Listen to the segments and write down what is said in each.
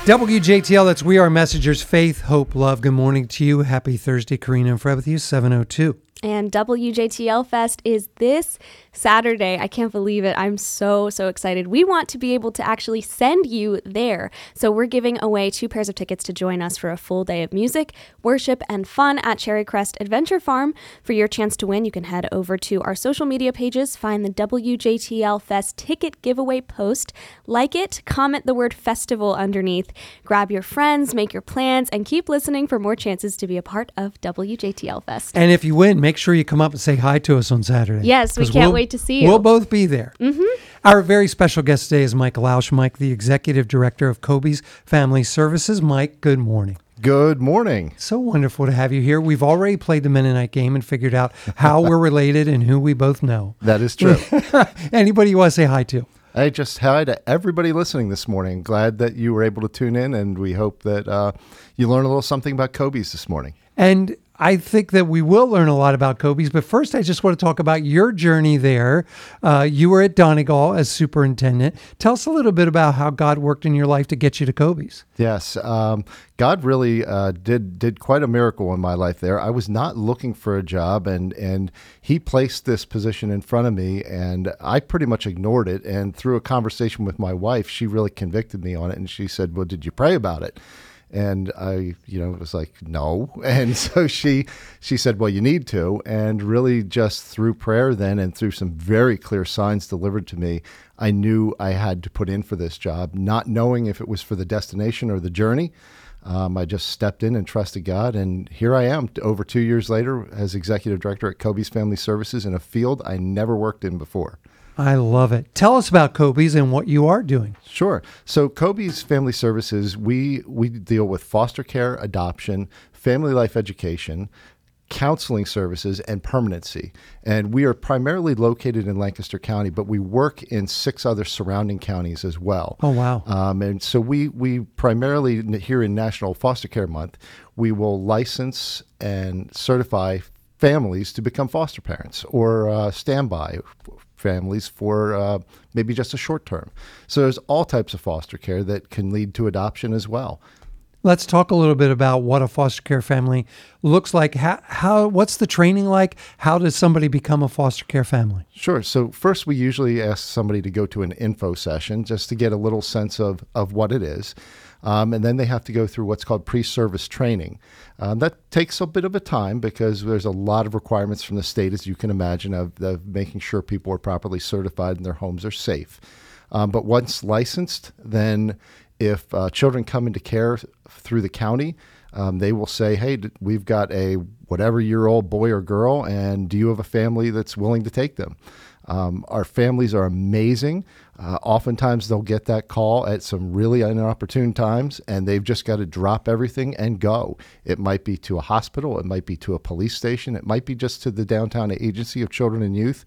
WJTL, that's We Are Messengers, faith, hope, love. Good morning to you. Happy Thursday. Karina and Fred with you, 7:02. And WJTL Fest is this Saturday. I can't believe it. I'm so excited. We want to be able to actually send you there. So we're giving away 2 pairs of tickets to join us for a full day of music, worship, and fun at Cherry Crest Adventure Farm. For your chance to win, you can head over to our social media pages, find the WJTL Fest ticket giveaway post, like it, comment the word festival underneath, grab your friends, make your plans, and keep listening for more chances to be a part of WJTL Fest. And if you win, make sure you come up and say hi to us on Saturday. Yes, we can't wait to see you. We'll both be there. Our very special guest today is Mike Lausch. Mike, the Executive Director of Kobe's Family Services. Mike, good morning. Good morning. So wonderful to have you here. We've already played the Mennonite game and figured out how we're related and who we both know. That is true. Anybody you want to say hi to? I just hi to everybody listening this morning. Glad that you were able to tune in, and we hope that you learn a little something about Kobe's this morning. And I think that we will learn a lot about Kobe's, but first I just want to talk about your journey there. You were at Donegal as superintendent. Tell us a little bit about how God worked in your life to get you to Kobe's. Yes, God really did quite a miracle in my life there. I was not looking for a job, and He placed this position in front of me, and I pretty much ignored it. And through a conversation with my wife, she really convicted me on it, and she said, "Well, did you pray about it?" And I, was like, no. And so she said, well, you need to. And really just through prayer then and through some very clear signs delivered to me, I knew I had to put in for this job, not knowing if it was for the destination or the journey. I just stepped in and trusted God. And here I am over 2 years later as Executive Director at Kobe's Family Services in a field I never worked in before. I love it. Tell us about Kobe's and what you are doing. Sure. So Kobe's Family Services, we deal with foster care, adoption, family life education, counseling services, and permanency. And we are primarily located in Lancaster County, but we work in 6 other surrounding counties as well. Oh, wow. And so we primarily, here in National Foster Care Month, we will license and certify families to become foster parents or standby families for maybe just a short term. So there's all types of foster care that can lead to adoption as well. Let's talk a little bit about what a foster care family looks like. What's the training like? How does somebody become a foster care family? Sure. So first, we usually ask somebody to go to an info session just to get a little sense of what it is. And then they have to go through what's called pre-service training. That takes a bit of a time because there's a lot of requirements from the state, as you can imagine, of making sure people are properly certified and their homes are safe. But once licensed, then if children come into care through the county, they will say, hey, we've got a whatever-year-old boy or girl, and do you have a family that's willing to take them? Our families are amazing. Oftentimes they'll get that call at some really inopportune times, and they've just got to drop everything and go. It might be to a hospital. It might be to a police station. It might be just to the Downtown Agency of Children and Youth.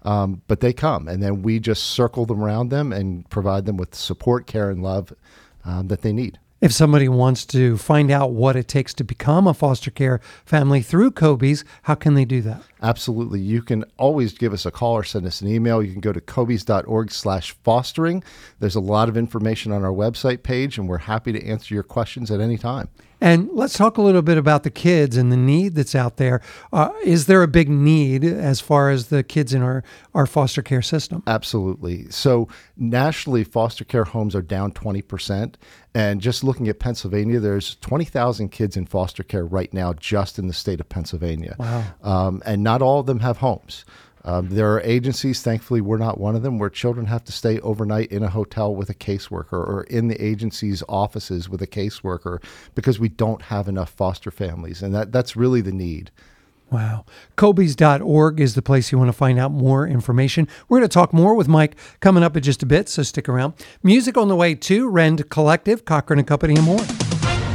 But they come, and then we just circle them around them and provide them with support, care, and love that they need. If somebody wants to find out what it takes to become a foster care family through Kobe's, how can they do that? Absolutely. You can always give us a call or send us an email. You can go to kobes.org/fostering. There's a lot of information on our website page, and we're happy to answer your questions at any time. And let's talk a little bit about the kids and the need that's out there. Is there a big need as far as the kids in our foster care system? Absolutely. So nationally, foster care homes are down 20%. And just looking at Pennsylvania, there's 20,000 kids in foster care right now just in the state of Pennsylvania. Wow. And not all of them have homes. There are agencies, thankfully we're not one of them, where children have to stay overnight in a hotel with a caseworker or in the agency's offices with a caseworker because we don't have enough foster families. And that's really the need. Wow. Kobes.org is the place you want to find out more information. We're going to talk more with Mike coming up in just a bit, so stick around. Music on the way too, Rend Collective, Cochran and Company, and more.